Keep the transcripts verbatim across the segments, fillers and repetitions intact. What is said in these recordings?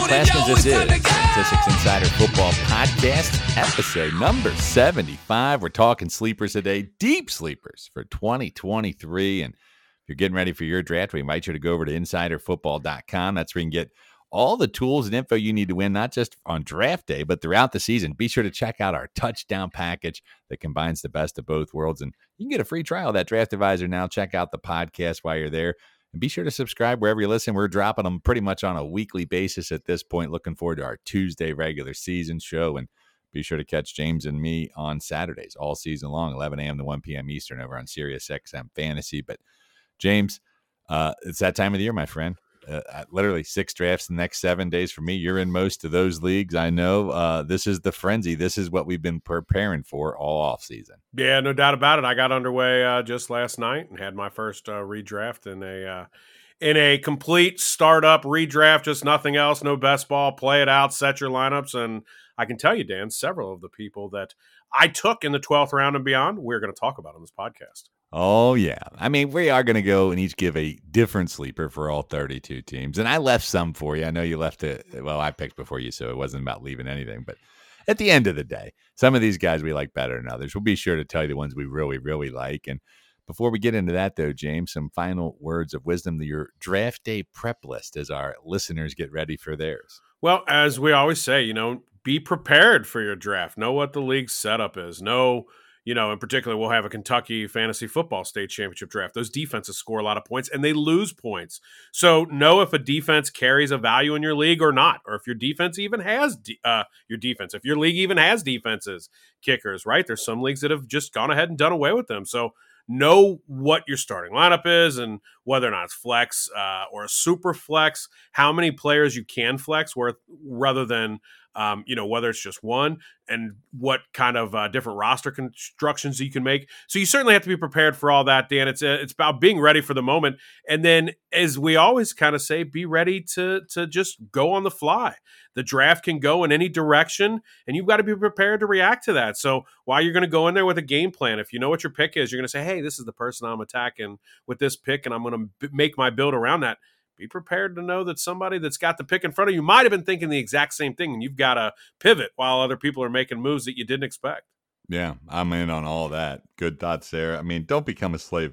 Classmen, this is Statistics Insider Football Podcast, episode number seventy-five. We're talking sleepers today, deep sleepers for twenty twenty-three. And if you're getting ready for your draft, we invite you to go over to insider football dot com. That's where you can get all the tools and info you need to win, not just on draft day, but throughout the season. Be sure to check out our touchdown package that combines the best of both worlds. And you can get a free trial of that Draft Advisor now. Check out the podcast while you're there. And be sure to subscribe wherever you listen. We're dropping them pretty much on a weekly basis at this point. Looking forward to our Tuesday regular season show. And be sure to catch James and me on Saturdays all season long, eleven a.m. to one p.m. Eastern over on Sirius X M Fantasy. But James, uh, it's that time of the year, my friend. Uh, literally six drafts in the next seven days for me. You're in most of those leagues. I know uh, this is the frenzy. This is what we've been preparing for all off season. Yeah, no doubt about it. I got underway uh, just last night and had my first uh, redraft in a uh, in a complete startup redraft, just nothing else, no best ball, play it out, set your lineups. And I can tell you, Dan, several of the people that I took in the twelfth round and beyond, we're going to talk about on this podcast. Oh, yeah. I mean, we are going to go and each give a different sleeper for all thirty-two teams. And I left some for you. I know you left it. Well, I picked before you, so it wasn't about leaving anything. But at the end of the day, some of these guys we like better than others. We'll be sure to tell you the ones we really, really like. And before we get into that, though, James, some final words of wisdom to your draft day prep list as our listeners get ready for theirs. Well, as we always say, you know, be prepared for your draft. Know what the league's setup is. Know You know, in particular, we'll have a Kentucky fantasy football state championship draft. Those defenses score a lot of points and they lose points. So know if a defense carries a value in your league or not, or if your defense even has de- uh, your defense, if your league even has defenses, kickers, right? There's some leagues that have just gone ahead and done away with them. So know what your starting lineup is and whether or not it's flex uh, or a super flex, how many players you can flex worth rather than Um, you know, whether it's just one and what kind of uh, different roster constructions you can make. So you certainly have to be prepared for all that, Dan. It's uh, it's about being ready for the moment. And then, as we always kind of say, be ready to to just go on the fly. The draft can go in any direction, and you've got to be prepared to react to that. So while you're going to go in there with a game plan, if you know what your pick is, you're going to say, hey, this is the person I'm attacking with this pick, and I'm going to b- make my build around that. Be prepared to know that somebody that's got the pick in front of you might have been thinking the exact same thing, and you've got to pivot while other people are making moves that you didn't expect. Yeah, I'm in on all that. Good thoughts there. I mean, don't become a slave,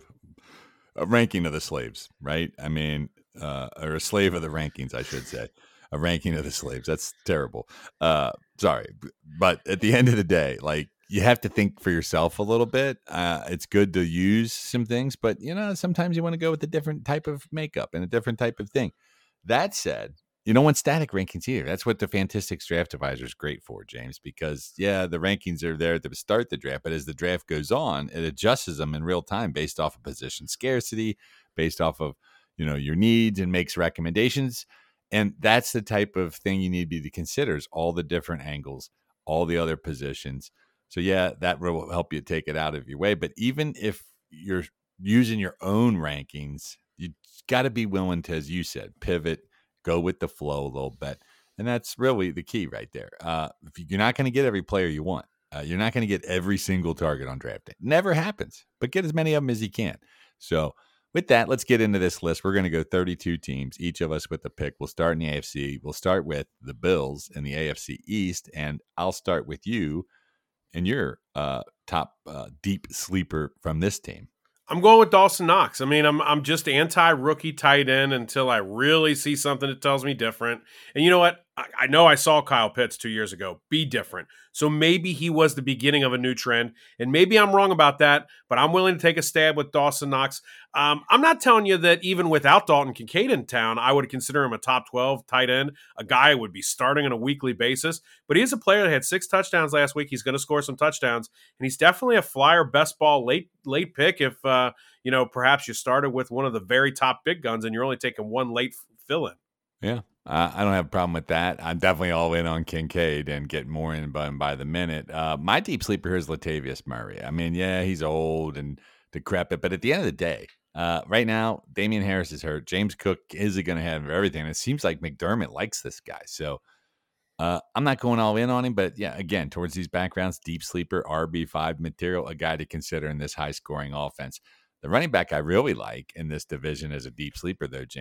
a ranking of the slaves, right? I mean, uh, or a slave of the rankings, I should say. A ranking of the slaves. That's terrible. Uh, sorry. But at the end of the day, like, you have to think for yourself a little bit. Uh, it's good to use some things, but, you know, sometimes you want to go with a different type of makeup and a different type of thing. That said, you don't want static rankings either. That's what the Fantastics Draft Advisor is great for, James, because, yeah, the rankings are there to start the draft, but as the draft goes on, it adjusts them in real time based off of position scarcity, based off of, you know, your needs, and makes recommendations. And that's the type of thing you need to consider, is all the different angles, all the other positions. So, yeah, that will help you take it out of your way. But even if you're using your own rankings, you got to be willing to, as you said, pivot, go with the flow a little bit. And that's really the key right there. Uh, if you're not going to get every player you want, uh, you're not going to get every single target on draft day. Never happens, but get as many of them as you can. So with that, let's get into this list. We're going to go thirty-two teams, each of us with a pick. We'll start in the A F C. We'll start with the Bills in the A F C East, and I'll start with you and your uh, top uh, deep sleeper from this team. I'm going with Dawson Knox. I mean, I'm I'm just anti-rookie tight end until I really see something that tells me different. And you know what? I, I know I saw Kyle Pitts two years ago be different. So maybe he was the beginning of a new trend. And maybe I'm wrong about that, but I'm willing to take a stab with Dawson Knox. Um, I'm not telling you that even without Dalton Kincaid in town, I would consider him a top twelve tight end, a guy who would be starting on a weekly basis. But he is a player that had six touchdowns last week. He's going to score some touchdowns. And he's definitely a flyer best ball late late pick if, uh, you know, perhaps you started with one of the very top big guns and you're only taking one late fill-in. Yeah, uh, I don't have a problem with that. I'm definitely all in on Kincaid and getting more in by, by the minute. Uh, my deep sleeper here is Latavius Murray. I mean, yeah, he's old and decrepit, but at the end of the day, uh, right now, Damian Harris is hurt. James Cook is going to have everything. It seems like McDermott likes this guy. So uh, I'm not going all in on him, but yeah, again, towards these backgrounds, deep sleeper, R B five material, a guy to consider in this high-scoring offense. The running back I really like in this division as a deep sleeper, though, James,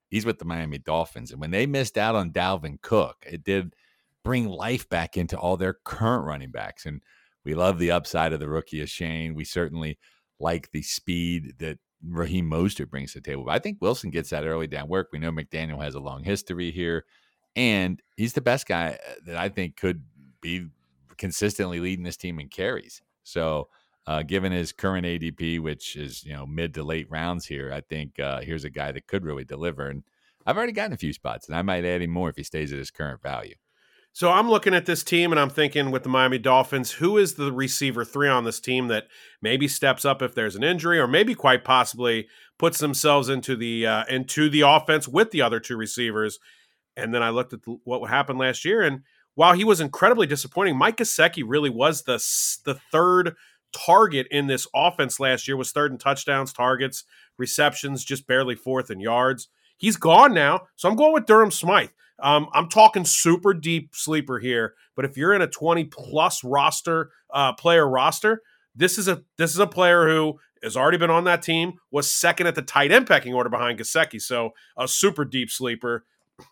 he's with the Miami Dolphins. And when they missed out on Dalvin Cook, it did bring life back into all their current running backs. And we love the upside of the rookie of Shane. We certainly like the speed that Raheem Mostert brings to the table. But I think Wilson gets that early down work. We know McDaniel has a long history here, and he's the best guy that I think could be consistently leading this team in carries. So uh, given his current A D P, which is, you know, mid to late rounds here, I think uh, here's a guy that could really deliver. And I've already gotten a few spots, and I might add him more if he stays at his current value. So I'm looking at this team and I'm thinking with the Miami Dolphins, who is the receiver three on this team that maybe steps up if there's an injury, or maybe quite possibly puts themselves into the uh, into the offense with the other two receivers. And then I looked at the, what happened last year, and while he was incredibly disappointing, Mike Gesicki really was the the third target in this offense last year. Was third in touchdowns, targets, receptions, just barely fourth in yards. He's gone now, so I'm going with Durham Smythe. Um, I'm talking super deep sleeper here, but if you're in a twenty plus roster uh, player roster, this is a this is a player who has already been on that team, was second at the tight end pecking order behind Gesicki, so a super deep sleeper.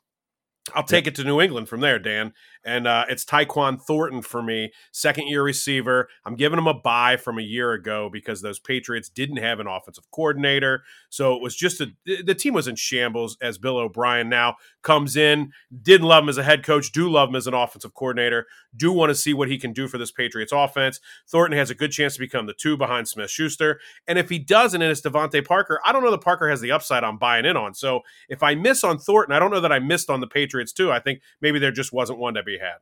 I'll take it to New England from there, Dan. And uh, it's Tyquan Thornton for me, second-year receiver. I'm giving him a bye from a year ago because those Patriots didn't have an offensive coordinator. So it was just a – the team was in shambles as Bill O'Brien now comes in. Didn't love him as a head coach, do love him as an offensive coordinator, do want to see what he can do for this Patriots offense. Thornton has a good chance to become the two behind Smith-Schuster. And if he doesn't, and it's Devontae Parker, I don't know that Parker has the upside I'm buying in on. So if I miss on Thornton, I don't know that I missed on the Patriots too. I think maybe there just wasn't one to be had.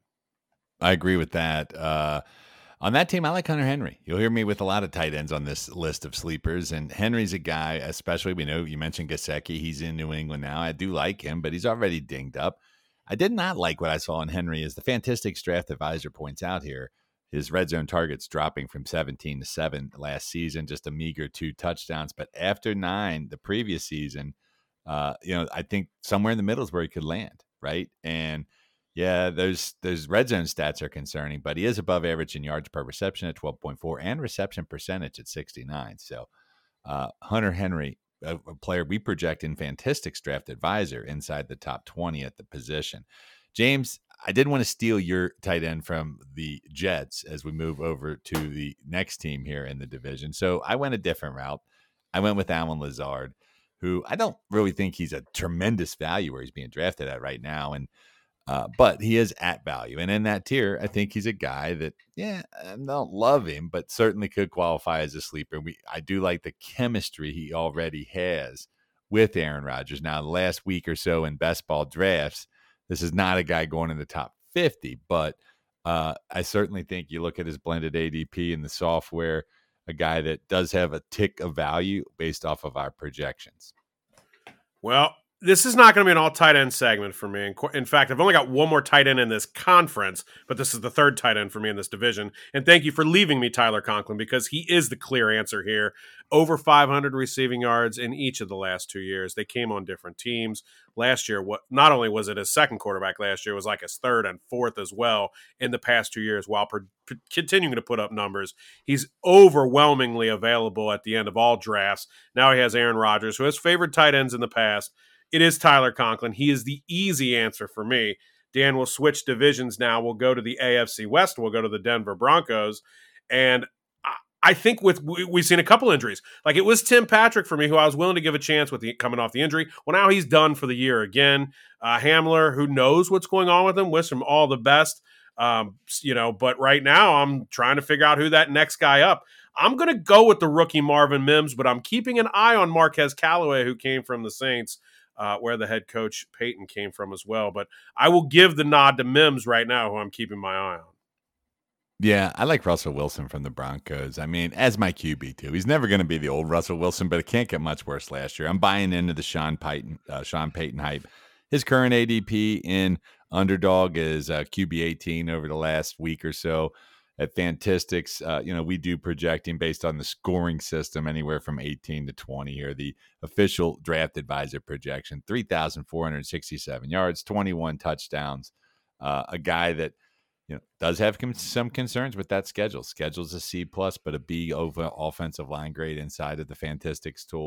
I agree with that. Uh, on that team, I like Hunter Henry. You'll hear me with a lot of tight ends on this list of sleepers, and Henry's a guy, especially, we know you mentioned Gesicki. He's in New England now. I do like him, but he's already dinged up. I did not like what I saw in Henry, as the Fantastics Draft Advisor points out here. His red zone targets dropping from seventeen to seven last season, just a meager two touchdowns. But after nine, the previous season, uh, you know, I think somewhere in the middle is where he could land, right? And yeah, those those red zone stats are concerning, but he is above average in yards per reception at twelve point four and reception percentage at sixty-nine. So uh, Hunter Henry, a, a player we project in Fantastics Draft Advisor, inside the top twenty at the position. James, I did want to steal your tight end from the Jets as we move over to the next team here in the division. So I went a different route. I went with Allen Lazard, who I don't really think he's a tremendous value where he's being drafted at right now. And Uh, but he is at value. And in that tier, I think he's a guy that, yeah, I don't love him, but certainly could qualify as a sleeper. We, I do like the chemistry he already has with Aaron Rodgers. Now, the last week or so in best ball drafts, this is not a guy going in the top fifty, but uh, I certainly think you look at his blended A D P in the software, a guy that does have a tick of value based off of our projections. Well, this is not going to be an all tight end segment for me. In fact, I've only got one more tight end in this conference, but this is the third tight end for me in this division. And thank you for leaving me Tyler Conklin, because he is the clear answer here. Over five hundred receiving yards in each of the last two years. They came on different teams. Last year, what not only was it his second quarterback last year, it was like his third and fourth as well in the past two years, while per, per, continuing to put up numbers. He's overwhelmingly available at the end of all drafts. Now he has Aaron Rodgers, who has favored tight ends in the past. It is Tyler Conklin. He is the easy answer for me. Dan will switch divisions now. We'll go to the A F C West. We'll go to the Denver Broncos. And I think with we've seen a couple injuries. Like, it was Tim Patrick for me, who I was willing to give a chance with the, coming off the injury. Well, now he's done for the year again. Uh, Hamler, who knows what's going on with him, wish him all the best. Um, you know, but right now I'm trying to figure out who that next guy up. I'm going to go with the rookie Marvin Mims, but I'm keeping an eye on Marquez Callaway, who came from the Saints. Uh, where the head coach Peyton came from as well. But I will give the nod to Mims right now, who I'm keeping my eye on. Yeah, I like Russell Wilson from the Broncos. I mean, as my Q B too. He's never going to be the old Russell Wilson, but it can't get much worse last year. I'm buying into the Sean Payton, uh, Sean Payton hype. His current A D P in Underdog is uh, Q B eighteen over the last week or so. At Fantastics, uh, you know, we do projecting based on the scoring system anywhere from eighteen to twenty here. The official Draft Advisor projection, three thousand four hundred sixty-seven yards, twenty-one touchdowns. Uh, a guy that, you know, does have com- some concerns with that schedule. Schedule's a C plus, but a B over offensive line grade inside of the Fantastics tool.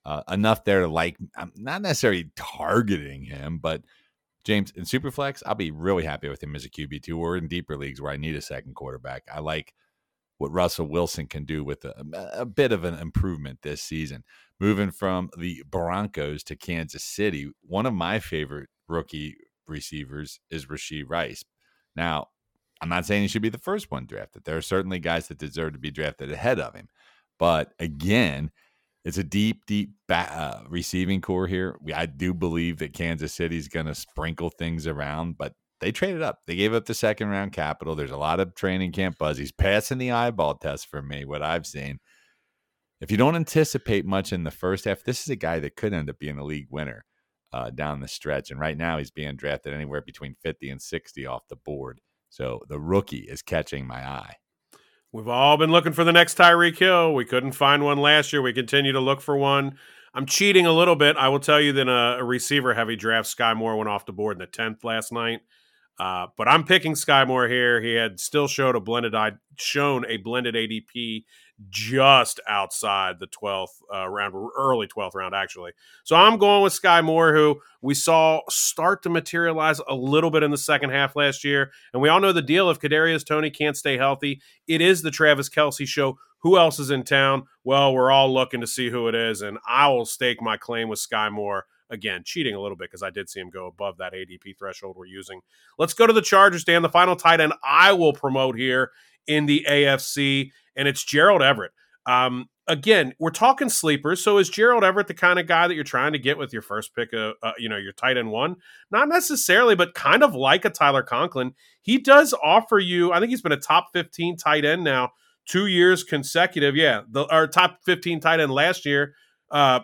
uh, enough there to like. I'm not necessarily targeting him, but James in Superflex, I'll be really happy with him as a Q B two or in deeper leagues where I need a second quarterback. I like what Russell Wilson can do with a, a bit of an improvement this season. Moving from the Broncos to Kansas City, one of my favorite rookie receivers is Rashee Rice. Now, I'm not saying he should be the first one drafted. There are certainly guys that deserve to be drafted ahead of him. But again, it's a deep, deep ba- uh, receiving core here. We, I do believe that Kansas City's going to sprinkle things around, but they traded up. They gave up the second round capital. There's a lot of training camp buzz. He's passing the eyeball test for me, what I've seen. If you don't anticipate much in the first half, this is a guy that could end up being a league winner uh, down the stretch. And right now he's being drafted anywhere between fifty and sixty off the board. So the rookie is catching my eye. We've all been looking for the next Tyreek Hill. We couldn't find one last year. We continue to look for one. I'm cheating a little bit. I will tell you that a, a receiver-heavy draft, Sky Moore, went off the board in the tenth last night. Uh, but I'm picking Sky Moore here. He had still showed a blended shown a blended A D P just outside the twelfth uh, round, early twelfth round, actually. So I'm going with Sky Moore, who we saw start to materialize a little bit in the second half last year. And we all know the deal. If Kadarius Toney can't stay healthy, it is the Travis Kelce show. Who else is in town? Well, we're all looking to see who it is, and I will stake my claim with Sky Moore. Again, cheating a little bit because I did see him go above that A D P threshold we're using. Let's go to the Chargers, Dan. The final tight end I will promote here in the A F C, and it's Gerald Everett. Um, again, we're talking sleepers. So is Gerald Everett the kind of guy that you're trying to get with your first pick, of, uh, you know, your tight end one? Not necessarily, but kind of like a Tyler Conklin. He does offer you, I think he's been a top fifteen tight end now, two years consecutive. Yeah, the our top fifteen tight end last year. Uh,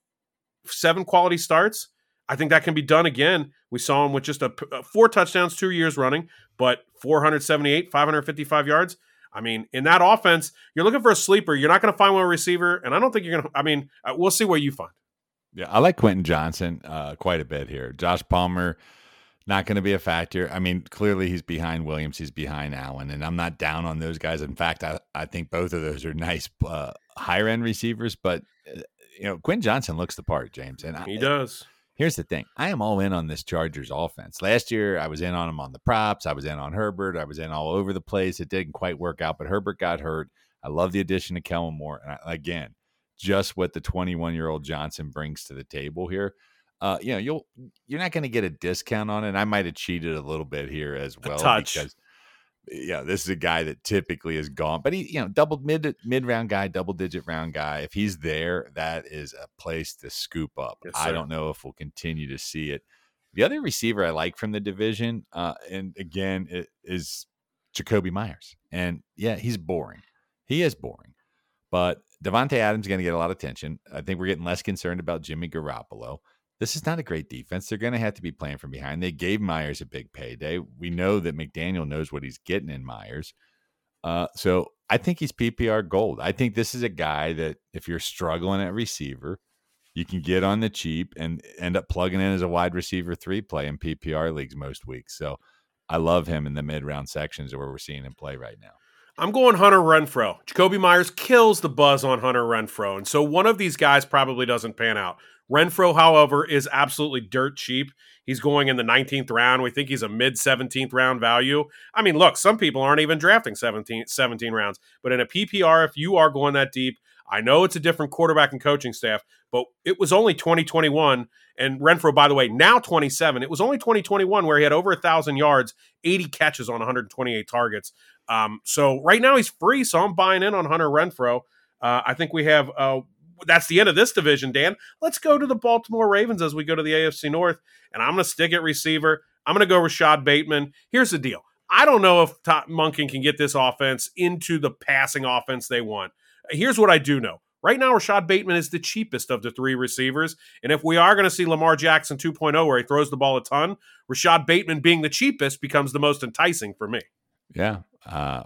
seven quality starts. I think that can be done again. We saw him with just a, a four touchdowns, two years running, but four seventy-eight, five fifty-five yards. I mean, in that offense, you're looking for a sleeper. You're not going to find one receiver, and I don't think you're going to. I mean, uh, we'll see what you find. Yeah, I like Quentin Johnson uh, quite a bit here. Josh Palmer, not going to be a factor. I mean, clearly he's behind Williams. He's behind Allen, and I'm not down on those guys. In fact, I, I think both of those are nice uh, higher-end receivers, but uh, you know, Quentin Johnson looks the part, James. And he I, does. Here's the thing. I am all in on this Chargers offense. Last year, I was in on him on the props. I was in on Herbert. I was in all over the place. It didn't quite work out, but Herbert got hurt. I love the addition of Kellen Moore. And I, again, just what the twenty-one-year-old Johnson brings to the table here. Uh, you know, you'll, you're not going to get a discount on it. I might have cheated a little bit here as well. A touch. Because yeah, this is a guy that typically is gone, but he, you know, double mid mid round guy, double digit round guy. If he's there, that is a place to scoop up. Yes, I don't know if we'll continue to see it. The other receiver I like from the division, uh, and again, it is Jacoby Myers. And yeah, he's boring. He is boring, but Devontae Adams is going to get a lot of attention. I think we're getting less concerned about Jimmy Garoppolo. This is not a great defense. They're going to have to be playing from behind. They gave Myers a big payday. We know that McDaniel knows what he's getting in Myers. Uh, so I think he's P P R gold. I think this is a guy that if you're struggling at receiver, you can get on the cheap and end up plugging in as a wide receiver three play in P P R leagues most weeks. So I love him in the mid-round sections where we're seeing him play right now. I'm going Hunter Renfrow. Jacoby Myers kills the buzz on Hunter Renfrow. And so one of these guys probably doesn't pan out. Renfrow, however, is absolutely dirt cheap. He's going in the nineteenth round. We think he's a mid-seventeenth round value. I mean, look, some people aren't even drafting seventeen, seventeen rounds. But in a P P R, if you are going that deep, I know it's a different quarterback and coaching staff, but it was only twenty twenty-one. And Renfrow, by the way, now twenty-seven. It was only twenty twenty-one where he had over one thousand yards, eighty catches on one hundred twenty-eight targets. Um, so right now he's free, so I'm buying in on Hunter Renfrow. Uh, I think we have uh, – that's the end of this division, Dan. Let's go to the Baltimore Ravens as we go to the A F C North, and I'm going to stick at receiver. I'm going to go Rashad Bateman. Here's the deal. I don't know if Todd Monken can get this offense into the passing offense they want. Here's what I do know. Right now, Rashad Bateman is the cheapest of the three receivers, and if we are going to see Lamar Jackson two point oh where he throws the ball a ton, Rashad Bateman being the cheapest becomes the most enticing for me. Yeah, uh,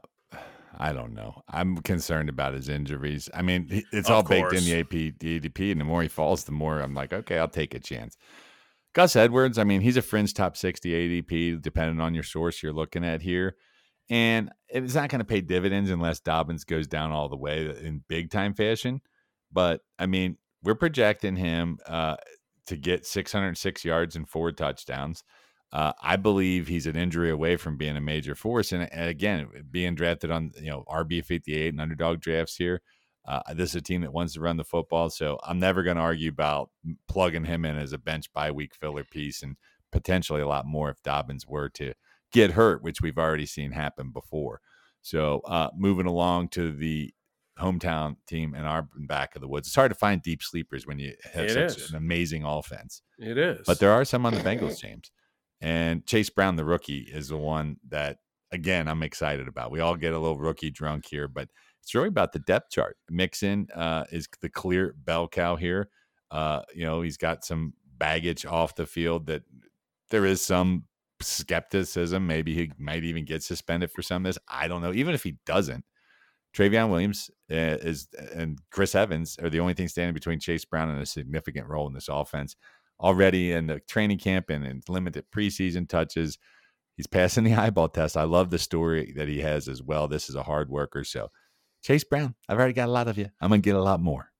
I don't know. I'm concerned about his injuries. I mean, it's Of all course. baked in the A P, the A D P, and the more he falls, the more I'm like, okay, I'll take a chance. Gus Edwards, I mean, he's a fringe top sixty A D P, depending on your source you're looking at here. And it's not going to pay dividends unless Dobbins goes down all the way in big time fashion. But, I mean, we're projecting him uh, to get six hundred six yards and four touchdowns. Uh, I believe he's an injury away from being a major force. And, and again, being drafted on, you know, R B fifty-eight and underdog drafts here, uh, this is a team that wants to run the football. So I'm never going to argue about plugging him in as a bench bye week filler piece, and potentially a lot more if Dobbins were to get hurt, which we've already seen happen before. So uh, moving along to the hometown team in our back of the woods. It's hard to find deep sleepers when you have It such is. an amazing offense. It is. But there are some on the Bengals, James. And Chase Brown, the rookie, is the one that, again, I'm excited about. We all get a little rookie drunk here, but it's really about the depth chart. Mixon uh, is the clear bell cow here. Uh, you know, he's got some baggage off the field that there is some skepticism. Maybe he might even get suspended for some of this. I don't know. Even if he doesn't, Travion Williams uh, is and Chris Evans are the only thing standing between Chase Brown and a significant role in this offense. Already in the training camp and in limited preseason touches, he's passing the eyeball test. I love the story that he has as well. This is a hard worker. So Chase Brown, I've already got a lot of you. I'm going to get a lot more.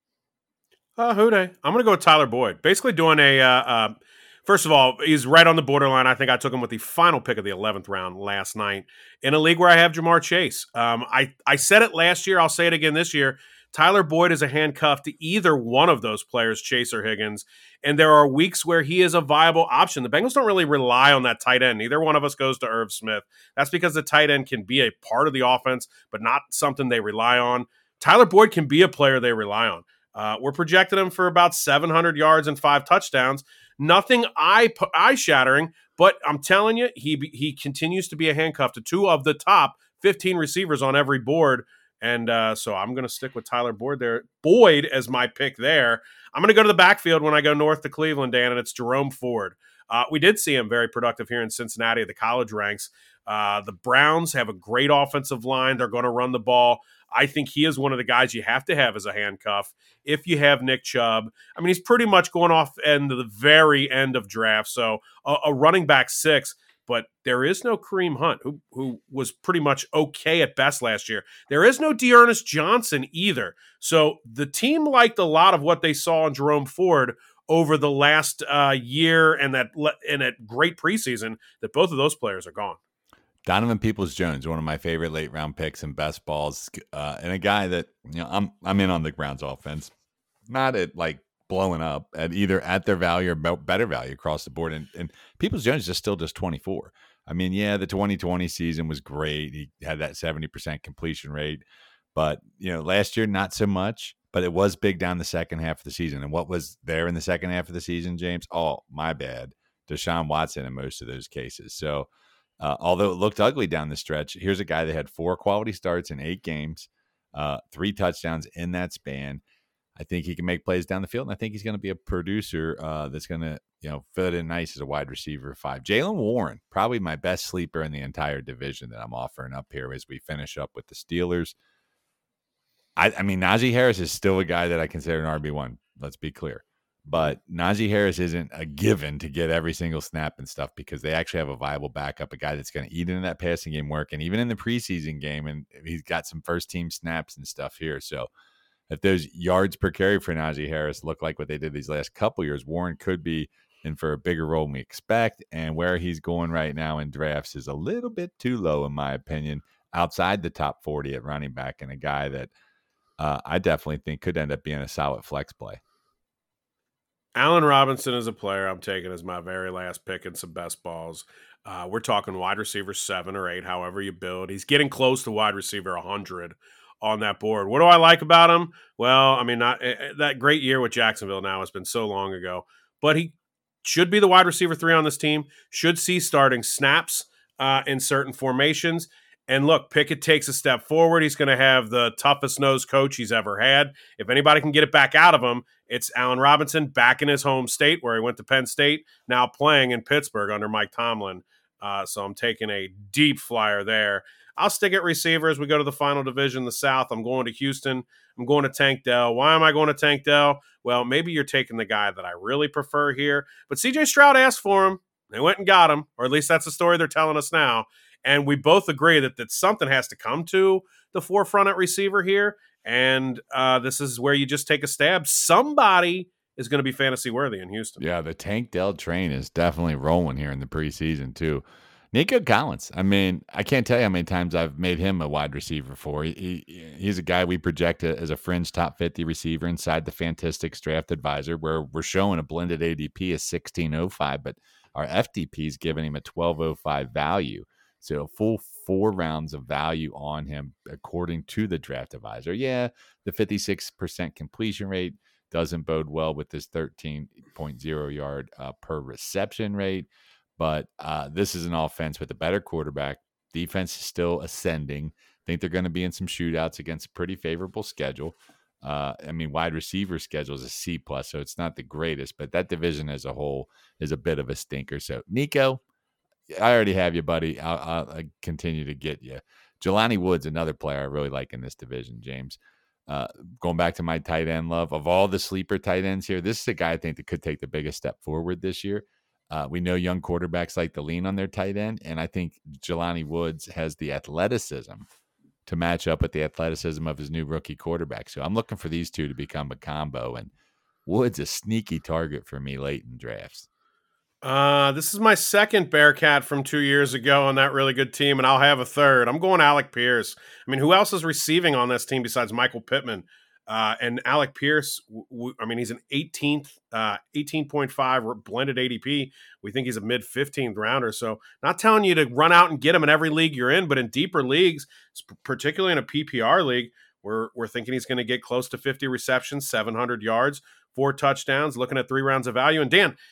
Uh, who day? I'm going to go with Tyler Boyd. Basically doing a, uh, uh, first of all, he's right on the borderline. I think I took him with the final pick of the eleventh round last night in a league where I have Jamar Chase. Um, I, I said it last year. I'll say it again this year. Tyler Boyd is a handcuff to either one of those players, Chase or Higgins, and there are weeks where he is a viable option. The Bengals don't really rely on that tight end. Neither one of us goes to Irv Smith. That's because the tight end can be a part of the offense, but not something they rely on. Tyler Boyd can be a player they rely on. Uh, we're projecting him for about seven hundred yards and five touchdowns. Nothing eye eye shattering, but I'm telling you, he he continues to be a handcuff to two of the top fifteen receivers on every board. And uh, so I'm going to stick with Tyler Boyd there. Boyd as my pick there. I'm going to go to the backfield when I go north to Cleveland, Dan, and it's Jerome Ford. Uh, we did see him very productive here in Cincinnati at the college ranks. Uh, the Browns have a great offensive line. They're going to run the ball. I think he is one of the guys you have to have as a handcuff if you have Nick Chubb. I mean, he's pretty much going off end of the very end of draft. So a, a running back six. But there is no Kareem Hunt, who who was pretty much okay at best last year. There is no Dearness Johnson either. So the team liked a lot of what they saw in Jerome Ford over the last uh, year and that and that great preseason. That both of those players are gone. Donovan Peoples-Jones, one of my favorite late round picks and best balls, uh, and a guy that you know I'm I'm in on the Browns offense, not at like blowing up at either at their value or better value across the board. And, and Peoples-Jones is still just twenty-four. I mean, yeah, the twenty twenty season was great. He had that seventy percent completion rate, but you know, last year, not so much, but it was big down the second half of the season. And what was there in the second half of the season, James? Oh, my bad. Deshaun Watson in most of those cases. So uh, although it looked ugly down the stretch, here's a guy that had four quality starts in eight games, uh, three touchdowns in that span. I think he can make plays down the field, and I think he's going to be a producer uh, that's going to, you know, fit in nice as a wide receiver five. Jaylen Warren, probably my best sleeper in the entire division that I'm offering up here as we finish up with the Steelers. I, I mean, Najee Harris is still a guy that I consider an R B one. Let's be clear. But Najee Harris isn't a given to get every single snap and stuff because they actually have a viable backup, a guy that's going to eat into that passing game work. And even in the preseason game, and he's got some first team snaps and stuff here. So if those yards per carry for Najee Harris look like what they did these last couple years, Warren could be in for a bigger role than we expect. And where he's going right now in drafts is a little bit too low, in my opinion, outside the top forty at running back, and a guy that uh, I definitely think could end up being a solid flex play. Allen Robinson is a player I'm taking as my very last pick in some best balls. Uh, we're talking wide receiver seven or eight, however you build. He's getting close to wide receiver one hundred on that board. What do I like about him? Well, I mean, not uh, that great year with Jacksonville now has been so long ago, but he should be the wide receiver three on this team, should see starting snaps uh, in certain formations. And look, Pickett takes a step forward. He's going to have the toughest nosed coach he's ever had. If anybody can get it back out of him, it's Allen Robinson back in his home state where he went to Penn State, now playing in Pittsburgh under Mike Tomlin. Uh, so I'm taking a deep flyer there. I'll stick at receiver as we go to the final division, the South. I'm going to Houston. I'm going to Tank Dell. Why am I going to Tank Dell? Well, maybe you're taking the guy that I really prefer here. But C J Stroud asked for him. They went and got him, or at least that's the story they're telling us now. And we both agree that, that something has to come to the forefront at receiver here. And uh, this is where you just take a stab. Somebody is going to be fantasy worthy in Houston. Yeah, the Tank Dell train is definitely rolling here in the preseason too. Nico Collins. I mean, I can't tell you how many times I've made him a wide receiver for. He, he, he's a guy we project as a fringe top fifty receiver inside the Fantastics Draft Advisor, where we're showing a blended A D P of sixteen oh five, but our F D P is giving him a twelve oh five value. So a full four rounds of value on him, according to the Draft Advisor. Yeah, the fifty-six percent completion rate doesn't bode well with this thirteen point oh yard uh, per reception rate. But uh, this is an offense with a better quarterback. Defense is still ascending. I think they're going to be in some shootouts against a pretty favorable schedule. Uh, I mean, wide receiver schedule is a C plus, so it's not the greatest. But that division as a whole is a bit of a stinker. So, Nico, I already have you, buddy. I'll, I'll, I'll continue to get you. Jelani Woods, another player I really like in this division, James. Uh, going back to my tight end love, of all the sleeper tight ends here, this is a guy I think that could take the biggest step forward this year. Uh, we know young quarterbacks like to lean on their tight end, and I think Jelani Woods has the athleticism to match up with the athleticism of his new rookie quarterback. So I'm looking for these two to become a combo, and Woods a sneaky target for me late in drafts. Uh, this is my second Bearcat from two years ago on that really good team, and I'll have a third. I'm going Alec Pierce. I mean, who else is receiving on this team besides Michael Pittman? Uh, and Alec Pierce, w- w- I mean, he's an eighteenth, uh, eighteen point five blended A D P. We think he's a mid fifteenth rounder. So not telling you to run out and get him in every league you're in, but in deeper leagues, particularly in a P P R league, we're, we're thinking he's going to get close to fifty receptions, seven hundred yards, four touchdowns, looking at three rounds of value. And Dan,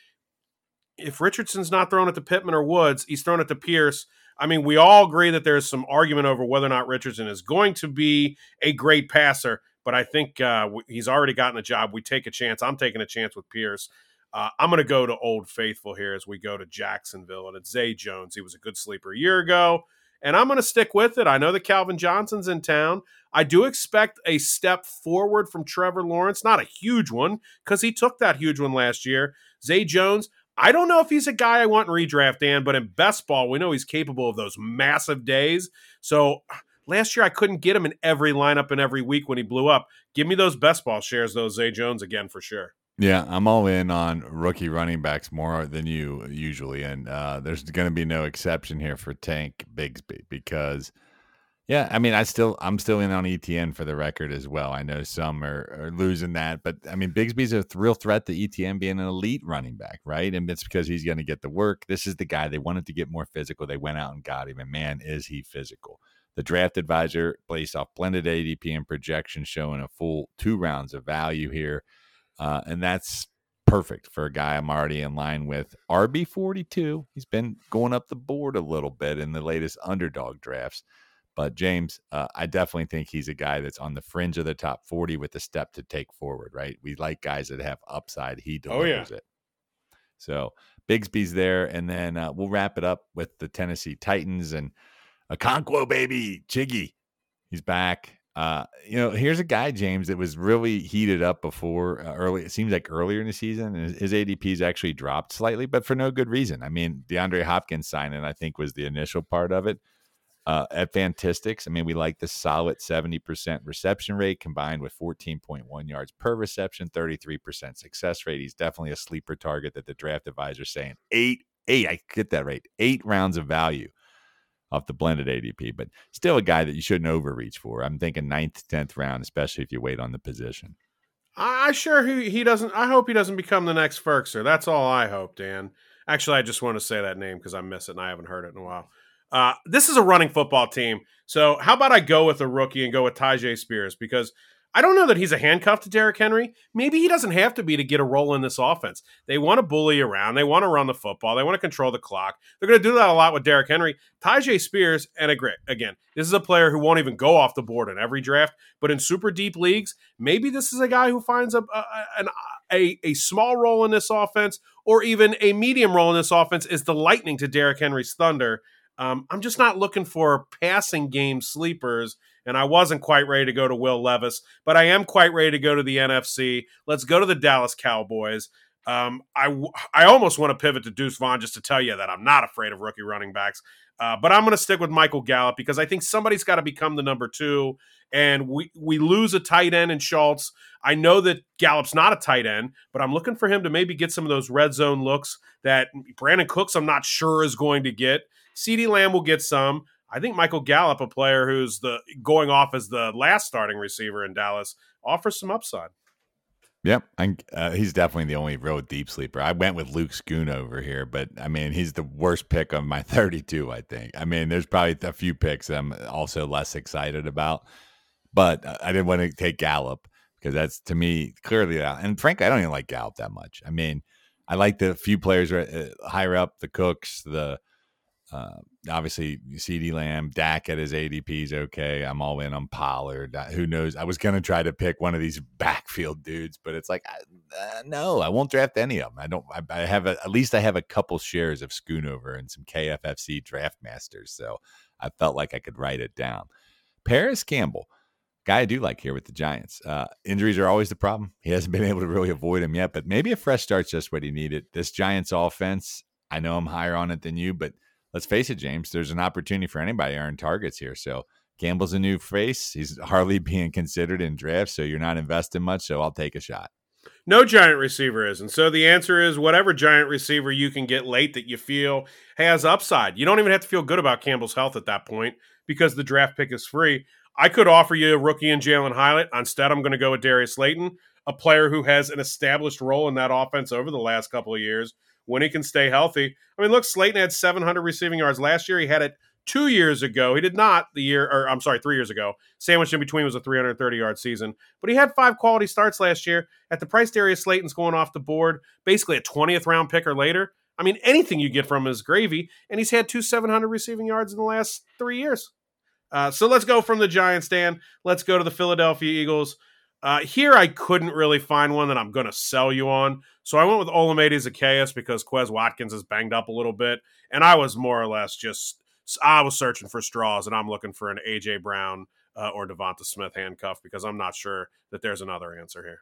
if Richardson's not thrown at the Pittman or Woods, he's thrown at the Pierce. I mean, we all agree that there's some argument over whether or not Richardson is going to be a great passer, but I think uh, he's already gotten a job. We take a chance. I'm taking a chance with Pierce. Uh, I'm going to go to Old Faithful here as we go to Jacksonville, and it's Zay Jones. He was a good sleeper a year ago, and I'm going to stick with it. I know that Calvin Johnson's in town. I do expect a step forward from Trevor Lawrence, not a huge one, because he took that huge one last year. Zay Jones, I don't know if he's a guy I want in redraft, Dan, but in best ball, we know he's capable of those massive days. So last year, I couldn't get him in every lineup and every week when he blew up. Give me those best ball shares, those Zay Jones again for sure. Yeah, I'm all in on rookie running backs more than you usually, and uh, there's going to be no exception here for Tank Bigsby because, yeah, I mean, I still I'm still in on E T N for the record as well. I know some are, are losing that, but I mean, Bigsby's a th- real threat to E T N being an elite running back, right? And it's because he's going to get the work. This is the guy they wanted to get more physical. They went out and got him, and man, is he physical. The Draft Advisor, based off blended A D P and projection, showing a full two rounds of value here. Uh, and that's perfect for a guy I'm already in line with. R B forty-two, he's been going up the board a little bit in the latest underdog drafts. But James, uh, I definitely think he's a guy that's on the fringe of the top forty with a step to take forward, right? We like guys that have upside. He delivers oh, yeah. it. So Bigsby's there. And then uh, we'll wrap it up with the Tennessee Titans and Okonkwo, baby, Chiggy. He's back. Uh, you know, here's a guy, James, that was really heated up before uh, early. It seems like earlier in the season, and his, his A D P's actually dropped slightly, but for no good reason. I mean, DeAndre Hopkins signing, I think, was the initial part of it. Uh, at Fantastics, I mean, we like the solid seventy percent reception rate combined with fourteen point one yards per reception, thirty-three percent success rate. He's definitely a sleeper target that the Draft Advisor is saying eight, eight, I get that right, eight rounds of value off the blended A D P, but still a guy that you shouldn't overreach for. I'm thinking ninth, tenth round, especially if you wait on the position. I sure he, he doesn't. I hope he doesn't become the next Ferkser. That's all I hope, Dan. Actually, I just want to say that name because I miss it and I haven't heard it in a while. Uh, this is a running football team. So how about I go with a rookie and go with Tyjae Spears? Because I don't know that he's a handcuff to Derrick Henry. Maybe he doesn't have to be to get a role in this offense. They want to bully around. They want to run the football. They want to control the clock. They're going to do that a lot with Derrick Henry. Tyjae Spears, and again, this is a player who won't even go off the board in every draft, but in super deep leagues, maybe this is a guy who finds a, a, a, a small role in this offense or even a medium role in this offense is the lightning to Derrick Henry's thunder. Um, I'm just not looking for passing game sleepers, and I wasn't quite ready to go to Will Levis, but I am quite ready to go to the N F C. Let's go to the Dallas Cowboys. Um, I, I almost want to pivot to Deuce Vaughn just to tell you that I'm not afraid of rookie running backs. Uh, but I'm going to stick with Michael Gallup because I think somebody's got to become the number two. And we, we lose a tight end in Schultz. I know that Gallup's not a tight end, but I'm looking for him to maybe get some of those red zone looks that Brandon Cooks I'm not sure is going to get. CeeDee Lamb will get some. I think Michael Gallup, a player who's the going off as the last starting receiver in Dallas, offers some upside. Yep, I'm, uh, he's definitely the only real deep sleeper. I went with Luke Schoonover here, but I mean, he's the worst pick of my thirty-two, I think. I mean, there's probably a few picks that I'm also less excited about, but I didn't want to take Gallup because that's, to me, clearly out. And frankly, I don't even like Gallup that much. I mean, I like the few players uh, higher up, the Cooks, the Uh, obviously, CeeDee Lamb, Dak at his A D P is okay. I'm all in on Pollard. Uh, who knows? I was going to try to pick one of these backfield dudes, but it's like, uh, no, I won't draft any of them. I don't. I, I have a, at least I have a couple shares of Schoonover and some K F F C Draft Masters, so I felt like I could write it down. Paris Campbell, guy I do like here with the Giants. Uh, injuries are always the problem. He hasn't been able to really avoid them yet, but maybe a fresh start's just what he needed. This Giants offense, I know I'm higher on it than you, but let's face it, James, there's an opportunity for anybody to earn targets here. So Campbell's a new face. He's hardly being considered in drafts, so you're not investing much, so I'll take a shot. No giant receiver is. And so the answer is whatever giant receiver you can get late that you feel has upside. You don't even have to feel good about Campbell's health at that point because the draft pick is free. I could offer you a rookie in Jalen Hyatt. Instead, I'm going to go with Darius Slayton, a player who has an established role in that offense over the last couple of years when he can stay healthy. I mean, look, Slayton had seven hundred receiving yards last year. He had it two years ago. He did not the year, or I'm sorry, three years ago. Sandwiched in between was a three hundred thirty-yard season. But he had five quality starts last year. At the price Darius Slayton's going off the board, basically a twentieth round pick or later, I mean, anything you get from him is gravy. And he's had two seven hundred receiving yards in the last three years. Uh, so let's go from the Giants, Dan. Let's go to the Philadelphia Eagles. Uh, here, I couldn't really find one that I'm going to sell you on. So I went with Olamide Zaccheaus because Quez Watkins is banged up a little bit. And I was more or less just, I was searching for straws, and I'm looking for an A J Brown uh, or Devonta Smith handcuff because I'm not sure that there's another answer here.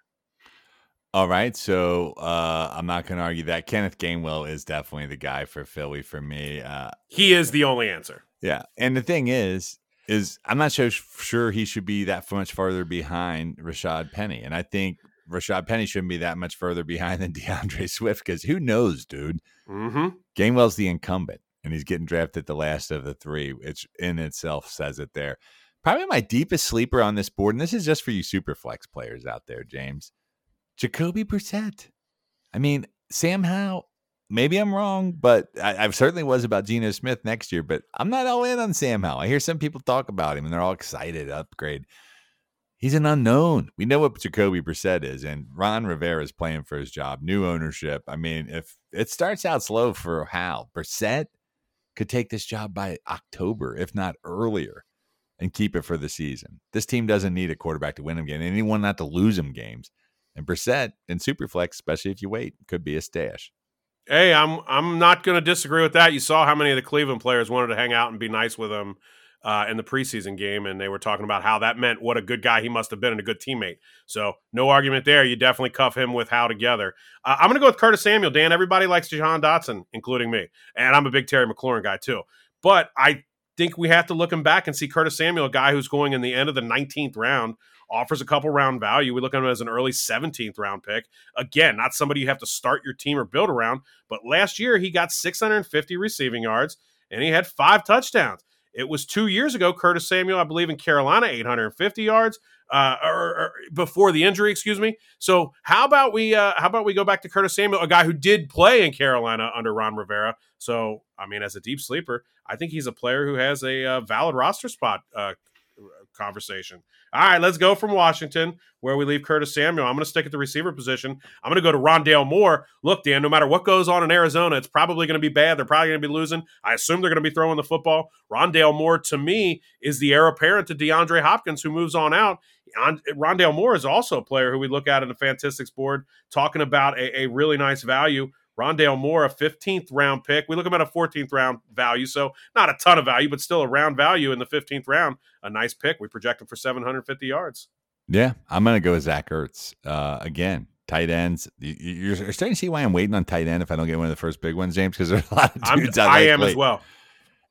All right, so uh, I'm not going to argue that. Kenneth Gainwell is definitely the guy for Philly for me. Uh, he is the only answer. Yeah, and the thing is, is I'm not so sure he should be that much farther behind Rashad Penny. And I think Rashad Penny shouldn't be that much further behind than DeAndre Swift because who knows, dude? Mm-hmm. Gainwell's the incumbent, and he's getting drafted the last of the three, which in itself says it there. Probably my deepest sleeper on this board, and this is just for you super flex players out there, James, Jacoby Brissett. I mean, Sam Howell, maybe I'm wrong, but I, I certainly was about Geno Smith next year, but I'm not all in on Sam Howell. I hear some people talk about him, and they're all excited, upgrade. He's an unknown. We know what Jacoby Brissett is, and Ron Rivera is playing for his job, new ownership. I mean, if it starts out slow for Howell, Brissett could take this job by October, if not earlier, and keep it for the season. This team doesn't need a quarterback to win them games, anyone not to lose them games. And Brissett in Superflex, especially if you wait, could be a stash. Hey, I'm I'm not going to disagree with that. You saw how many of the Cleveland players wanted to hang out and be nice with him uh, in the preseason game, and they were talking about how that meant what a good guy he must have been and a good teammate. So no argument there. You definitely cuff him with Howe together. Uh, I'm going to go with Curtis Samuel, Dan. Everybody likes Jahan Dotson, including me, and I'm a big Terry McLaurin guy too. But I think we have to look him back and see Curtis Samuel, a guy who's going in the end of the nineteenth round, offers a couple round value. We look at him as an early seventeenth round pick. Again, not somebody you have to start your team or build around, but last year he got six hundred fifty receiving yards and he had five touchdowns. It was two years ago, Curtis Samuel, I believe in Carolina, eight hundred fifty yards uh, or, or before the injury, excuse me. So how about we uh, how about we go back to Curtis Samuel, a guy who did play in Carolina under Ron Rivera. So, I mean, as a deep sleeper, I think he's a player who has a uh, valid roster spot uh, conversation. All right, let's go from Washington, where we leave Curtis Samuel. I'm going to stick at the receiver position. I'm going to go to Rondale Moore. Look, Dan, no matter what goes on in Arizona, it's probably going to be bad. They're probably going to be losing. I assume they're going to be throwing the football. Rondale Moore, to me, is the heir apparent to DeAndre Hopkins, who moves on out. Rondale Moore is also a player who we look at in the Fantastics board, talking about a, a really nice value. Rondale Moore, a fifteenth round pick. We look at a fourteenth round value, so not a ton of value, but still a round value in the fifteenth round. A nice pick. We project him for seven hundred fifty yards. Yeah, I'm going to go with Zach Ertz. Uh, again, tight ends. You're starting to see why I'm waiting on tight end if I don't get one of the first big ones, James, because there's a lot of dudes I'm, I, like I am late. as well.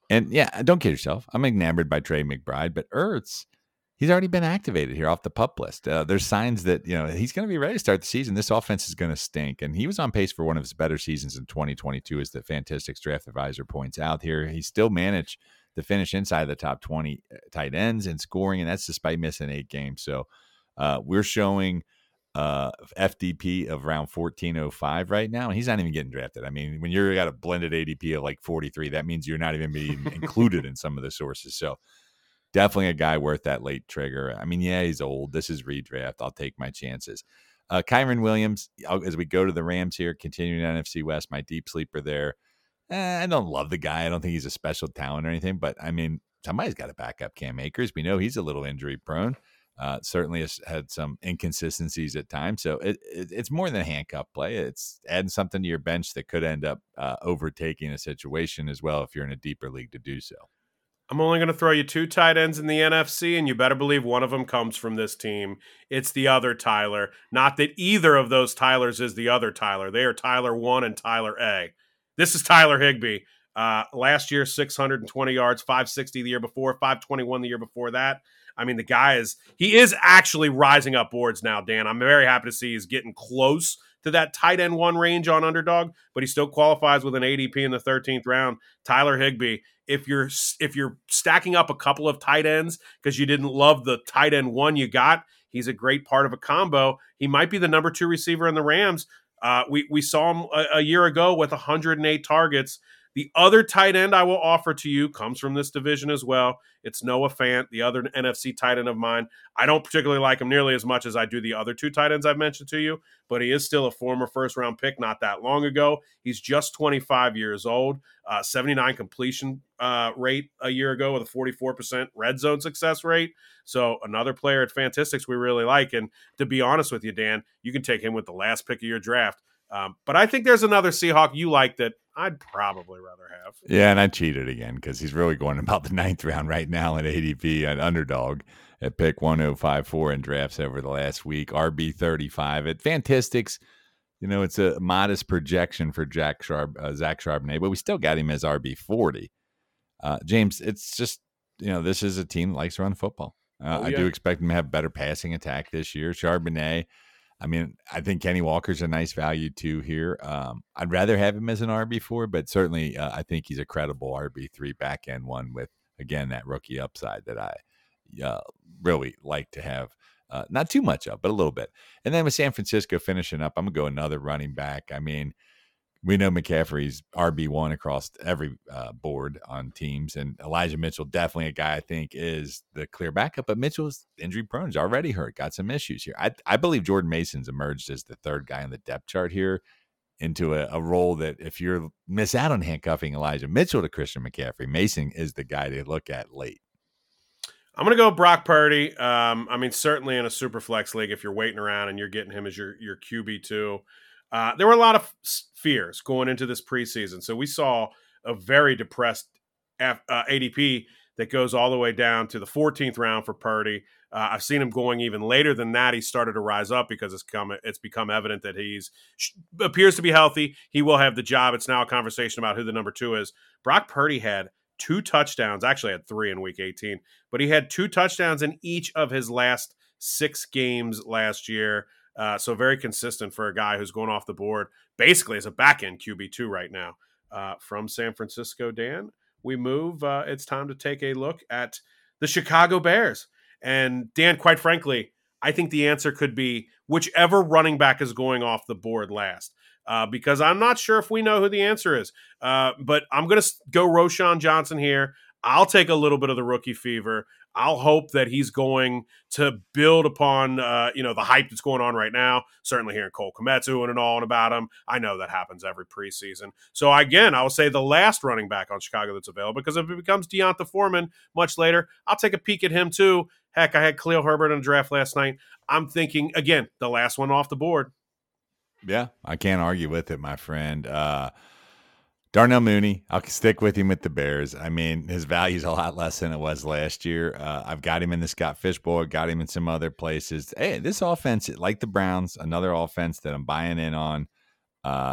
And yeah, don't kid yourself. I'm enamored by Trey McBride, but Ertz, he's already been activated here off the PUP list. Uh, there's signs that, you know, he's going to be ready to start the season. This offense is going to stink. And he was on pace for one of his better seasons in twenty twenty-two, as the Fantastics draft advisor points out here. He still managed to finish inside the top twenty tight ends in scoring, and that's despite missing eight games. So uh, we're showing uh, F D P of around fourteen oh five right now, and he's not even getting drafted. I mean, when you're got a blended A D P of like forty-three, that means you're not even being included in some of the sources. So definitely a guy worth that late trigger. I mean, yeah, he's old. This is redraft. I'll take my chances. Uh, Kyren Williams, as we go to the Rams here, continuing N F C West, my deep sleeper there. Eh, I don't love the guy. I don't think he's a special talent or anything, but I mean, somebody's got to back up Cam Akers. We know he's a little injury prone. Uh, certainly has had some inconsistencies at times. So it, it, it's more than a handcuff play. It's adding something to your bench that could end up uh, overtaking a situation as well if you're in a deeper league to do so. I'm only going to throw you two tight ends in the N F C, and you better believe one of them comes from this team. It's the other Tyler. Not that either of those Tylers is the other Tyler. They are Tyler one and Tyler A. This is Tyler Higbee. Uh, last year, six hundred twenty yards, five sixty the year before, five twenty-one the year before that. I mean, the guy is, he is actually rising up boards now, Dan. I'm very happy to see he's getting close to that tight end one range on Underdog, but he still qualifies with an A D P in the thirteenth round. Tyler Higbee, if you're if you're stacking up a couple of tight ends because you didn't love the tight end one you got, he's a great part of a combo. He might be the number two receiver in the Rams. Uh, we we saw him a, a year ago with one hundred eight targets. The other tight end I will offer to you comes from this division as well. It's Noah Fant, the other N F C tight end of mine. I don't particularly like him nearly as much as I do the other two tight ends I've mentioned to you, but he is still a former first-round pick not that long ago. He's just twenty-five years old, uh, seventy-nine completion uh, rate a year ago with a forty-four percent red zone success rate. So another player at Fantastics we really like. And to be honest with you, Dan, you can take him with the last pick of your draft. Um, but I think there's another Seahawk you like that I'd probably rather have. Yeah, and I cheated again because he's really going about the ninth round right now at A D P at Underdog at pick one oh five four in drafts over the last week. R B thirty-five at Fantastics. You know, it's a modest projection for Jack Sharp, uh, Zach Charbonnet, but we still got him as R B forty. Uh, James, it's just, you know, this is a team that likes to run football. Uh, Oh, I yeah. do expect him to have better passing attack this year. Charbonnet, I mean, I think Kenny Walker's a nice value too here. Um, I'd rather have him as an R B four, but certainly uh, I think he's a credible R B three back end one with, again, that rookie upside that I uh, really like to have. Uh, not too much of, but a little bit. And then with San Francisco finishing up, I'm going to go another running back. I mean, we know McCaffrey's R B one across every uh, board on teams, and Elijah Mitchell, definitely a guy I think is the clear backup, but Mitchell's injury prone, is already hurt, got some issues here. I, I believe Jordan Mason's emerged as the third guy on the depth chart here into a, a role that if you're miss out on handcuffing Elijah Mitchell to Christian McCaffrey, Mason is the guy to look at late. I'm going to go Brock Purdy. Um, I mean, certainly in a super flex league, if you're waiting around and you're getting him as your, your Q B two, uh, there were a lot of fears going into this preseason. So we saw a very depressed F, uh, A D P that goes all the way down to the fourteenth round for Purdy. Uh, I've seen him going even later than that. He started to rise up because it's come it's become evident that he's appears to be healthy. He will have the job. It's now a conversation about who the number two is. Brock Purdy had two touchdowns, actually had three in week eighteen, but he had two touchdowns in each of his last six games last year. Uh, so very consistent for a guy who's going off the board basically as a back-end Q B two right now. Uh, from San Francisco, Dan, we move. Uh, it's time to take a look at the Chicago Bears. And Dan, quite frankly, I think the answer could be whichever running back is going off the board last. Uh, because I'm not sure if we know who the answer is. Uh, but I'm going to go Roschon Johnson here. I'll take a little bit of the rookie fever. I'll hope that he's going to build upon, uh, you know, the hype that's going on right now. Certainly hearing Cole Kmet's oohing and all about him. I know that happens every preseason. So again, I will say the last running back on Chicago that's available, because if it becomes Deonta Foreman much later, I'll take a peek at him too. Heck, I had Khalil Herbert in the draft last night. I'm thinking, again, the last one off the board. Yeah, I can't argue with it, my friend. Uh, Darnell Mooney, I'll stick with him with the Bears. I mean, his value is a lot less than it was last year. Uh, I've got him in the Scott Fishbowl, got him in some other places. Hey, this offense, like the Browns, another offense that I'm buying in on. Uh,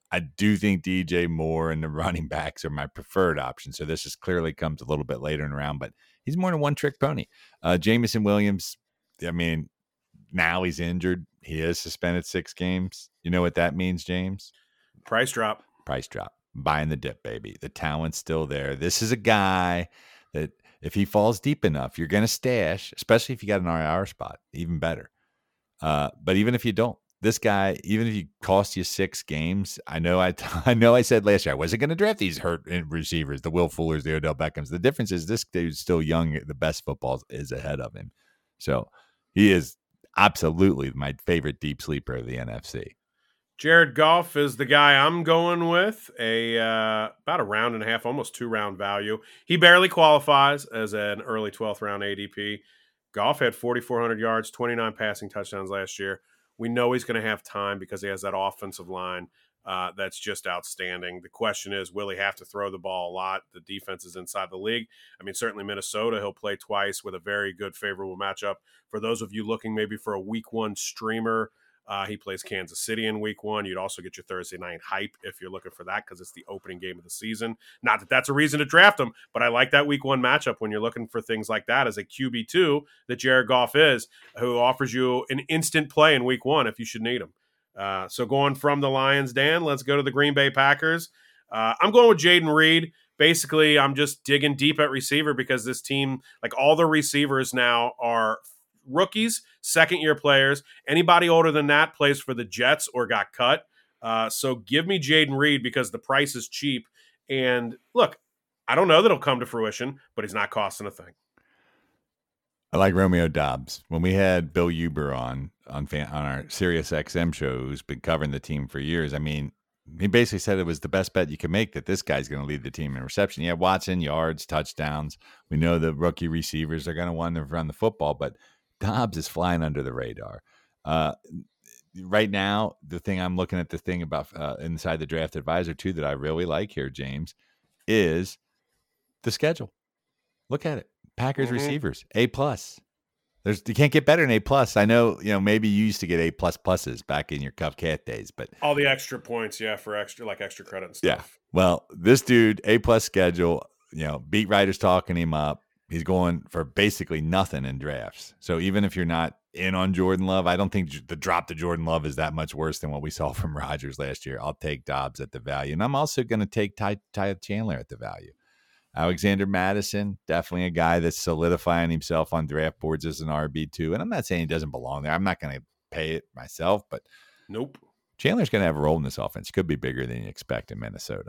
I do think D J Moore and the running backs are my preferred option. So this is clearly comes a little bit later in the round, but he's more than a one-trick pony. Uh, Jameson Williams, I mean, now he's injured. He is suspended six games. You know what that means, James? Price drop. Price drop. Buying the dip, baby. The talent's still there. This is a guy that if he falls deep enough, you're going to stash, especially if you got an I R spot, even better. Uh, but even if you don't, this guy, even if he cost you six games, I know I, I know I said last year I wasn't going to draft these hurt receivers, the Will Fullers, the Odell Beckhams. The difference is this dude's still young. The best football is ahead of him. So he is absolutely my favorite deep sleeper of the N F C. Jared Goff is the guy I'm going with, a uh, about a round and a half, almost two round value. He barely qualifies as an early twelfth round A D P. Goff had forty-four hundred yards, twenty-nine passing touchdowns last year. We know he's going to have time because he has that offensive line uh, that's just outstanding. The question is, will he have to throw the ball a lot? The defense is inside the league. I mean, certainly Minnesota, he'll play twice with a very good, favorable matchup. For those of you looking maybe for a week one streamer, Uh, he plays Kansas City in week one. You'd also get your Thursday night hype if you're looking for that because it's the opening game of the season. Not that that's a reason to draft him, but I like that week one matchup when you're looking for things like that as a Q B two that Jared Goff is, who offers you an instant play in week one if you should need him. Uh, so going from the Lions, Dan, let's go to the Green Bay Packers. Uh, I'm going with Jaden Reed. Basically, I'm just digging deep at receiver because this team, like all the receivers now are rookies, second-year players. Anybody older than that plays for the Jets or got cut. Uh, so give me Jaden Reed because the price is cheap. And look, I don't know that it'll come to fruition, but he's not costing a thing. I like Romeo Doubs. When we had Bill Huber on on, fan, on our Sirius X M show, who's been covering the team for years, I mean, he basically said it was the best bet you can make that this guy's going to lead the team in reception. Yeah, Watson, yards, touchdowns. We know the rookie receivers are going to want to run the football, but Dobbs is flying under the radar. Uh, right now, the thing I'm looking at, the thing about uh, inside the Draft Advisor too that I really like here, James, is the schedule. Look at it. Packers mm-hmm. receivers, A plus. There's you can't get better than A plus. I know, you know, maybe you used to get A plus pluses back in your Cup Cat days, but all the extra points, yeah, for extra like extra credit and stuff. Yeah. Well, this dude, A plus schedule, you know, beat writers talking him up. He's going for basically nothing in drafts. So even if you're not in on Jordan Love, I don't think the drop to Jordan Love is that much worse than what we saw from Rodgers last year. I'll take Dobbs at the value. And I'm also going to take Ty, Ty Chandler at the value. Alexander Madison, definitely a guy that's solidifying himself on draft boards as an R B two. And I'm not saying he doesn't belong there. I'm not going to pay it myself, but nope. Chandler's going to have a role in this offense. Could be bigger than you expect in Minnesota.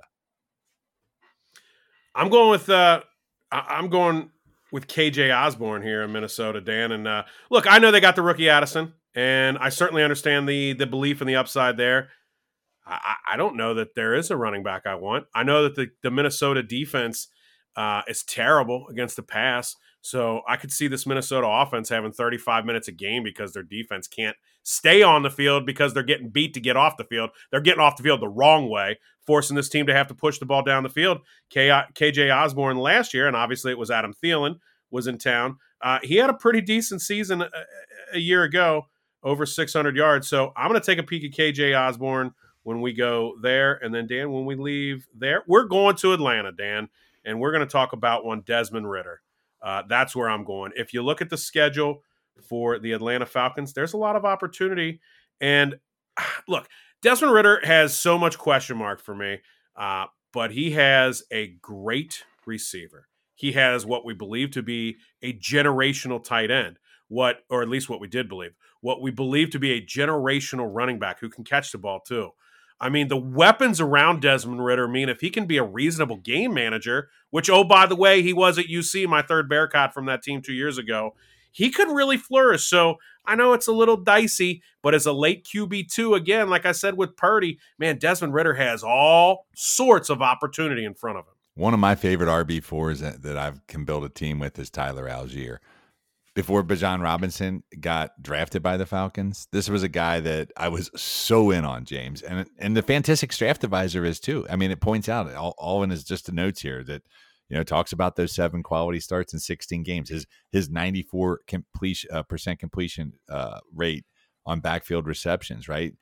I'm going with uh, I'm going with K J Osborne here in Minnesota, Dan. And uh, look, I know they got the rookie Addison, and I certainly understand the the belief in the upside there. I, I don't know that there is a running back I want. I know that the, the Minnesota defense uh, is terrible against the pass. So I could see this Minnesota offense having thirty-five minutes a game because their defense can't stay on the field because they're getting beat to get off the field. They're getting off the field the wrong way, forcing this team to have to push the ball down the field. K J Osborne last year, and obviously it was Adam Thielen, was in town. Uh, he had a pretty decent season a, a year ago, over six hundred yards. So I'm going to take a peek at K J Osborne when we go there. And then, Dan, when we leave there, we're going to Atlanta, Dan, and we're going to talk about one Desmond Ridder. Uh, that's where I'm going. If you look at the schedule for the Atlanta Falcons, there's a lot of opportunity. And look, Desmond Ridder has so much question mark for me, uh, but he has a great receiver. He has what we believe to be a generational tight end, what, or at least what we did believe, what we believe to be a generational running back who can catch the ball too. I mean, the weapons around Desmond Ridder mean if he can be a reasonable game manager, which, oh, by the way, he was at U C, my third Bearcat from that team two years ago, he could really flourish. So I know it's a little dicey, but as a late Q B two, again, like I said with Purdy, man, Desmond Ridder has all sorts of opportunity in front of him. One of my favorite R B fours that, that I can build a team with is Tyler Algier. Before Bijan Robinson got drafted by the Falcons, this was a guy that I was so in on, James. And and the Fantastics Draft Advisor is too. I mean, it points out, all, all in is just the notes here that, you know, talks about those seven quality starts in sixteen games. His his ninety-four completion uh, percent completion uh, rate on backfield receptions, right?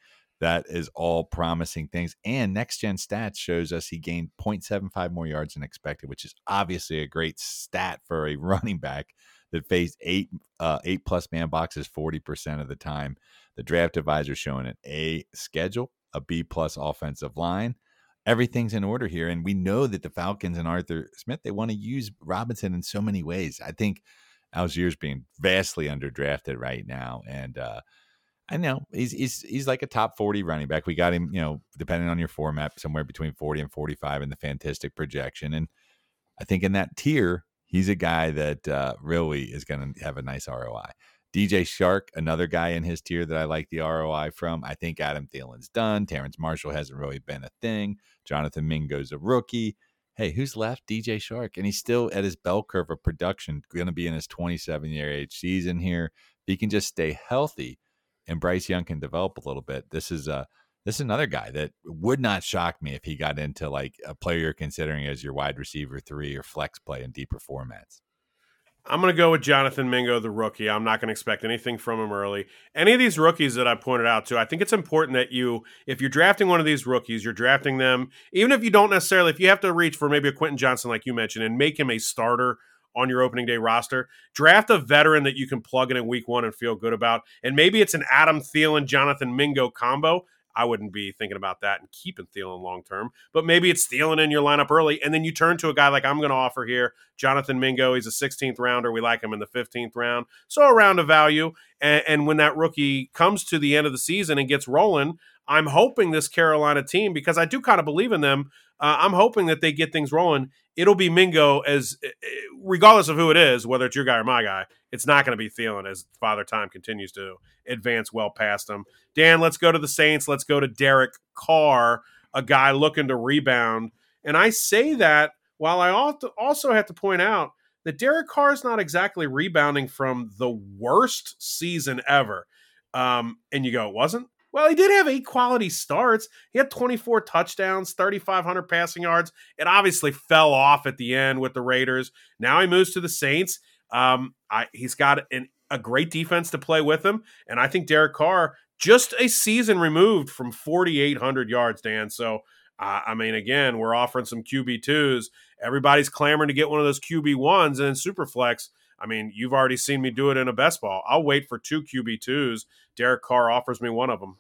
that is all promising things. And Next Gen Stats shows us he gained zero point seven five more yards than expected, which is obviously a great stat for a running back that faced eight uh, eight plus man boxes forty percent of the time. The draft advisor showing an A schedule, a B plus offensive line. Everything's in order here. And we know that the Falcons and Arthur Smith, they want to use Robinson in so many ways. I think Algier's being vastly underdrafted right now. And uh, I know he's, he's, he's like a top forty running back. We got him, you know, depending on your format, somewhere between forty and forty-five in the Fantastic projection. And I think in that tier, he's a guy that uh, really is going to have a nice R O I. D J Shark, another guy in his tier that I like the R O I from. I think Adam Thielen's done. Terrence Marshall hasn't really been a thing. Jonathan Mingo's a rookie. Hey, who's left? D J Shark. And he's still at his bell curve of production, going to be in his twenty-seven-year age season here. If he can just stay healthy and Bryce Young can develop a little bit, this is a This is another guy that would not shock me if he got into like a player you're considering as your wide receiver three or flex play in deeper formats. I'm going to go with Jonathan Mingo, the rookie. I'm not going to expect anything from him early. Any of these rookies that I pointed out to, I think it's important that you, if you're drafting one of these rookies, you're drafting them, even if you don't necessarily, if you have to reach for maybe a Quentin Johnson, like you mentioned, and make him a starter on your opening day roster, draft a veteran that you can plug in in week one and feel good about. And maybe it's an Adam Thielen, Jonathan Mingo combo. I wouldn't be thinking about that and keeping Thielen long-term, but maybe it's Thielen in your lineup early, and then you turn to a guy like I'm going to offer here, Jonathan Mingo. He's a sixteenth rounder. We like him in the fifteenth round. So a round of value, and, and when that rookie comes to the end of the season and gets rolling, I'm hoping this Carolina team, because I do kind of believe in them, uh, I'm hoping that they get things rolling. It'll be Mingo, as regardless of who it is, whether it's your guy or my guy, it's not going to be Thielen as Father Time continues to advance well past him. Dan, let's go to the Saints. Let's go to Derek Carr, a guy looking to rebound. And I say that while I also have to point out that Derek Carr is not exactly rebounding from the worst season ever. Um, and you go, it wasn't? Well, he did have eight quality starts. He had twenty-four touchdowns, thirty-five hundred passing yards. It obviously fell off at the end with the Raiders. Now he moves to the Saints. Um, I, he's got an, a great defense to play with him. And I think Derek Carr, just a season removed from forty-eight hundred yards, Dan. So, uh, I mean, again, we're offering some Q B twos. Everybody's clamoring to get one of those Q B ones and Superflex. I mean, you've already seen me do it in a best ball. I'll wait for two Q B twos. Derek Carr offers me one of them.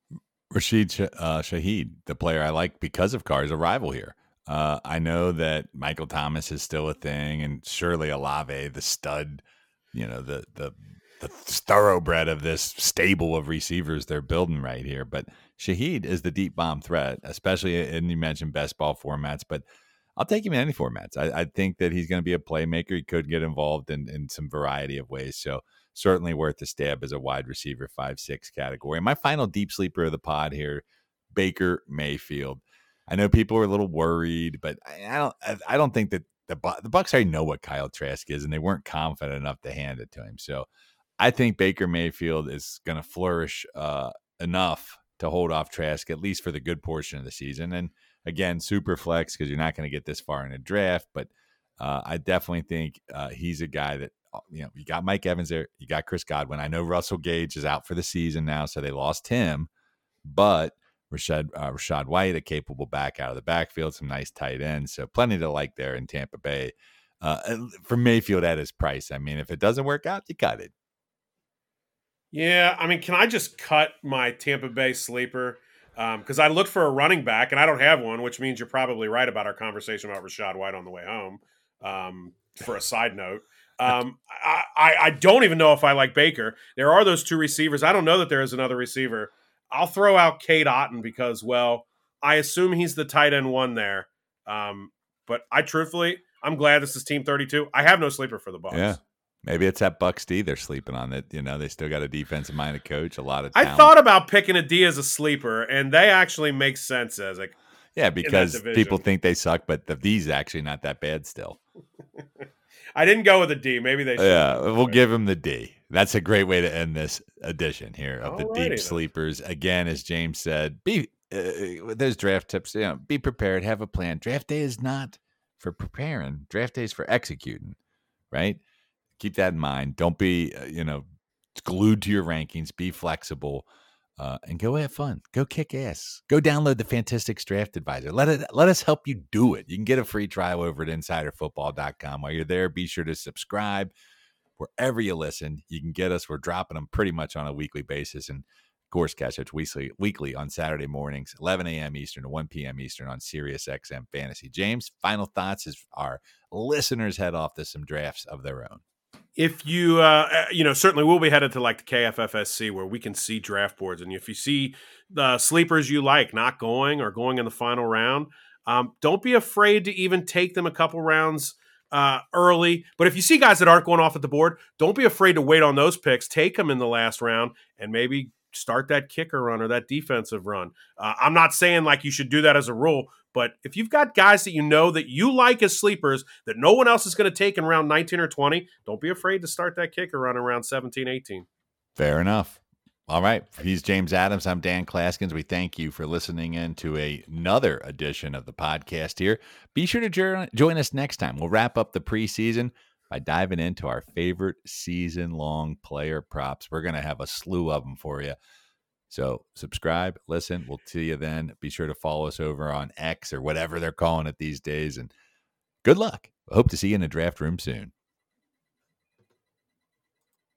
Rashid uh, Shaheed, the player I like because of Carr, is a rival here. Uh, I know that Michael Thomas is still a thing, and surely Olave, the stud, you know, the the the thoroughbred of this stable of receivers they're building right here. But Shaheed is the deep bomb threat, especially in, you mentioned best ball formats, but I'll take him in any formats. I, I think that he's going to be a playmaker. He could get involved in, in some variety of ways. So certainly worth a stab as a wide receiver five six category. My final deep sleeper of the pod here, Baker Mayfield. I know people are a little worried, but I, I don't. I, I don't think that the the Bucs already know what Kyle Trask is, and they weren't confident enough to hand it to him. So I think Baker Mayfield is going to flourish uh, enough to hold off Trask at least for the good portion of the season. And again, super flex because you're not going to get this far in a draft, but uh, I definitely think uh, he's a guy that, you know, you got Mike Evans there, you got Chris Godwin. I know Russell Gage is out for the season now, so they lost him, but Rashad, uh, Rashad White, a capable back out of the backfield, some nice tight ends, so plenty to like there in Tampa Bay. Uh, for Mayfield at his price, I mean, if it doesn't work out, you cut it. Yeah, I mean, can I just cut my Tampa Bay sleeper? Because um, I looked for a running back, and I don't have one, which means you're probably right about our conversation about Rashad White on the way home. Um, for a side note, um, I, I, I don't even know if I like Baker. There are those two receivers. I don't know that there is another receiver. I'll throw out Cade Otton because, well, I assume he's the tight end one there. Um, but I truthfully, I'm glad this is Team thirty-two. I have no sleeper for the Bucs. Yeah. Maybe it's that Bucs D they're sleeping on. That, you know, they still got a defensive-minded coach, a lot of talent. I thought about picking a D as a sleeper, and they actually make sense as a yeah, because people think they suck, but the D's actually not that bad still. I didn't go with a D. Maybe they should. Yeah, we'll give them the D. That's a great way to end this edition here of the Alrighty deep then. sleepers. Again, as James said, be uh, those draft tips. You know, be prepared, have a plan. Draft day is not for preparing. Draft day is for executing. Right. Keep that in mind. Don't be, uh, you know, glued to your rankings. Be flexible. Uh, and go have fun. Go kick ass. Go download the Fantastics Draft Advisor. Let it let us help you do it. You can get a free trial over at insider football dot com. While you're there, be sure to subscribe wherever you listen. You can get us. We're dropping them pretty much on a weekly basis. And of course, catch us weekly, weekly on Saturday mornings, eleven a.m. Eastern to one p.m. Eastern on Sirius X M Fantasy. James, final thoughts as our listeners head off to some drafts of their own. If you, uh, you know, certainly we'll be headed to like the K F F S C where we can see draft boards. And if you see the sleepers you like not going or going in the final round, um, don't be afraid to even take them a couple rounds uh, early. But if you see guys that aren't going off at the board, don't be afraid to wait on those picks. Take them in the last round and maybe start that kicker run or that defensive run. Uh, I'm not saying like you should do that as a rule, but if you've got guys that you know that you like as sleepers that no one else is going to take in round nineteen or twenty, don't be afraid to start that kicker run around seventeen, eighteen. Fair enough. All right. He's James Adams. I'm Dan Klaskins. We thank you for listening in to a, another edition of the podcast here. Be sure to jo- join us next time. We'll wrap up the preseason by diving into our favorite season-long player props. We're going to have a slew of them for you. So subscribe, listen. We'll see you then. Be sure to follow us over on X or whatever they're calling it these days. And good luck. I hope to see you in the draft room soon.